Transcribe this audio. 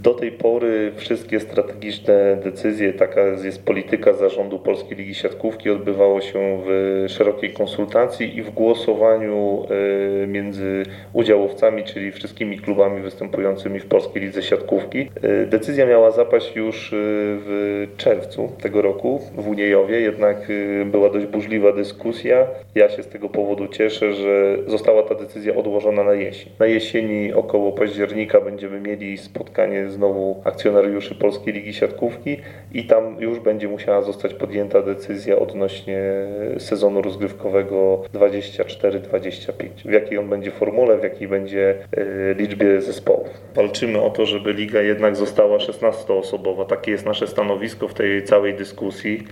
Do tej pory wszystkie strategiczne decyzje, taka jest polityka zarządu Polskiej Ligi Siatkówki, odbywało się w szerokiej konsultacji i w głosowaniu między udziałowcami, czyli wszystkimi klubami występującymi w Polskiej Lidze Siatkówki. Decyzja miała zapaść już w czerwcu tego roku w Uniejowie, jednak była dość burzliwa dyskusja. Ja się z tego powodu cieszę, że została ta decyzja odłożona na jesień. Na jesieni około października będziemy mieli spotkanie znowu akcjonariuszy Polskiej Ligi Siatkówki i tam już będzie musiała zostać podjęta decyzja odnośnie sezonu rozgrywkowego 24-25. W jakiej on będzie formule, w jakiej będzie liczbie zespołów. Walczymy o to, żeby liga jednak została 16-osobowa. Takie jest nasze stanowisko w tej całej dyskusji.